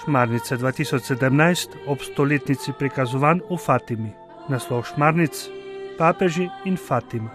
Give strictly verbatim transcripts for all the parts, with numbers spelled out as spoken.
Šmarnice dva tisoč sedemnajst ob stoletnici prikazovanj v Fatimi. Naslov šmarnic: Papeži in Fatima.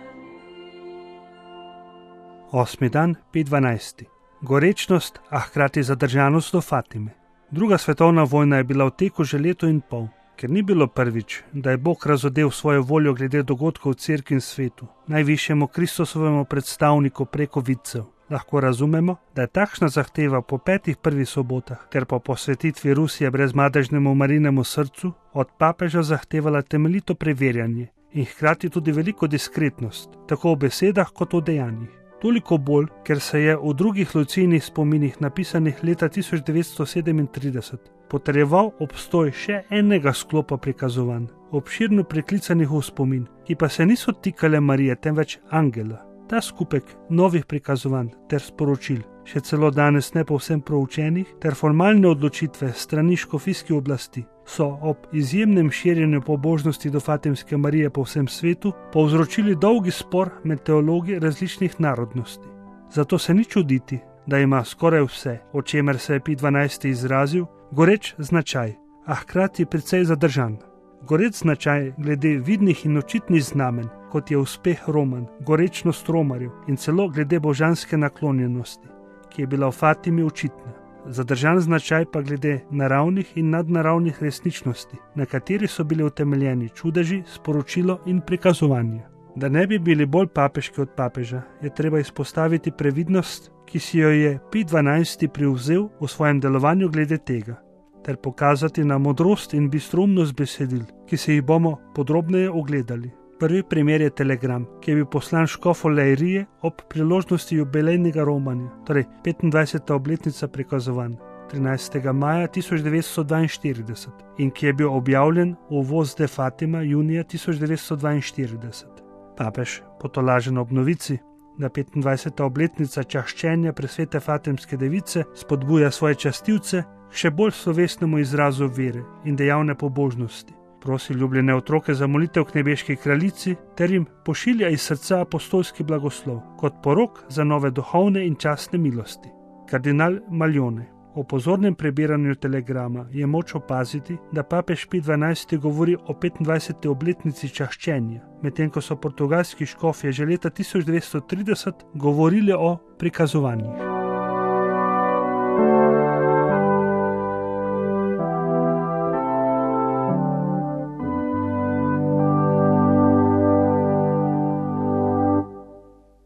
Osmi dan, pet dvanajst. Gorečnost, a hkrati zadržanost do Fatime. Druga svetovna vojna je bila v teku že leto in pol, ker ni bilo prvič, da je Bog razodel svojo voljo glede dogodkov v cerkvi in svetu, najvišjemu Kristusovemu predstavniku preko vidcev. Lahko razumemo, da je takšna zahteva po petih prvih sobotah, ter po posvetitvi Rusije brezmadežnemu Marinemu srcu, od papeža zahtevala temeljito preverjanje in hkrati tudi veliko diskretnost, tako v besedah kot v dejanjih. Toliko bolj, ker se je v drugih Lucijnih spominih, napisanih leta tisoč devetsto sedemintrideset, potrjeval obstoj še enega sklopa prikazovanj, obširno priklicanih v spomin, ki pa se niso tikale Marije, temveč angela. Ta skupek novih prikazovanj ter sporočil, še celo danes ne povsem proučenih, ter formalne odločitve strani škofijske oblasti, so ob izjemnem širjenju pobožnosti do Fatimske Marije po vsem svetu povzročili dolgi spor med teologi različnih narodnosti. Zato se ni čuditi, da ima skoraj vse, o čemer se je Pij dvanajsti izrazil, goreč značaj, a hkrati precej zadržan. Goreč značaj glede vidnih in očitnih znamen, kot je uspeh Roman, gorečnost Romarjev in celo glede božanske naklonjenosti, ki je bila v Fatimi očitna. Zadržan značaj pa glede naravnih in nadnaravnih resničnosti, na kateri so bili utemeljeni čudeži, sporočilo in prikazovanje. Da ne bi bili bolj papeški od papeža, je treba izpostaviti previdnost, ki si jo je Pij dvanajsti privzel v svojem delovanju glede tega, ter pokazati na modrost in bistroumnost besedil, ki se jih bomo podrobneje ogledali. Prvi primer je telegram, ki je bil poslan škofu Leirie ob priložnosti jubilejnega romanja, torej petindvajseta obletnica prikazovanj, trinajstega maja tisoč devetsto dvainštirideset, in ki je bil objavljen v Voz de Fatima junija tisoč devetsto dvainštirideset. Papež, potolažen ob novici, da petindvajseta obletnica čaščenja presvete Fatimske device spodbuja svoje častilce k še bolj slovesnemu izrazu vere in dejavne pobožnosti. Prosi ljubljene otroke za molitev k nebeški kraljici ter jim pošilja iz srca apostolski blagoslov kot porok za nove duhovne in častne milosti. Kardinal Maljone. O pozornem prebiranju telegrama je moč opaziti, da papež Pij dvanajsti govori o petindvajseti obletnici čaščenja, medtem ko so portugalski škofje že leta tisoč devetsto trideset govorili o prikazovanjih.